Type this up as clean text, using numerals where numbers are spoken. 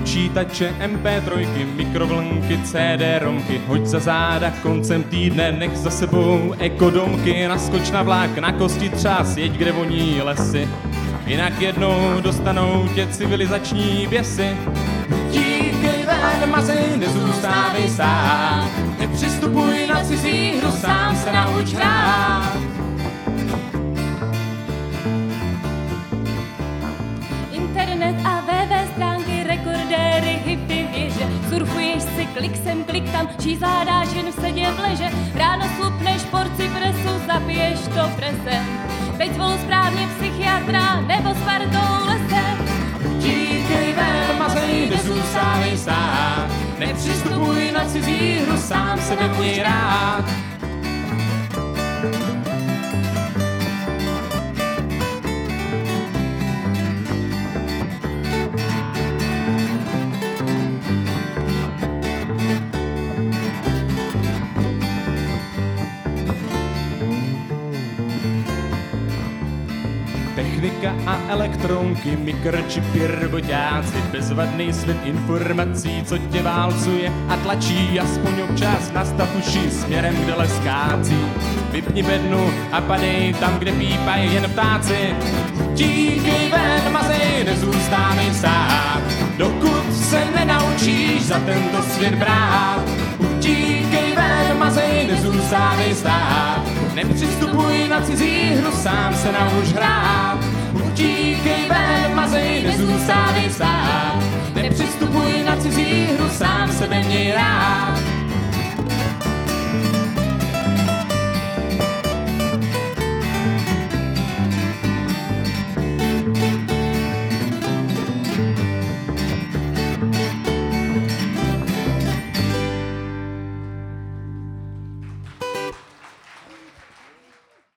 počítače, MP3, mikrovlnky, CD-romky, hoď za záda koncem týdne, nech za sebou ekodomky, naskoč na vlak, na kosti třás, jeď kde voní lesy, jinak jednou dostanou tě civilizační běsy. Díky ven, mazej, nezůstávej sám, nepřistupuj na cizí hru, sám se nauč hrát. Internet a web stránky, rekordéry, hippy věže, surfuješ si klik sem, klik tam, čízládáš jen v sedě v leže, ráno slupneš porci presu, zapiješ to presem, teď zvol správně psychiatra nebo s partou lese. Díky ven, mazej, nezůstávej sám, nepřistupuj na cizí hru, sám sebe měj rád. Technika a elektronky, mikročipy, roboťáci, bezvadný svět informací, co tě válcuje a tlačí aspoň občas, nastav uši směrem, kde les kácí. Vypni bednu a padej tam, kde pípají jen ptáci. Díky ven, mazej, nezůstávej sám, dokud se nenaučíš za tento svět brát. Díky ven, mazej, nezůstávej stát, nepřistupuj na cizí hru, sám se nauč hrát. Díky ven, mazej, nezůstávej stát, nepřistupuj na cizí hru, sám sebe měj rád.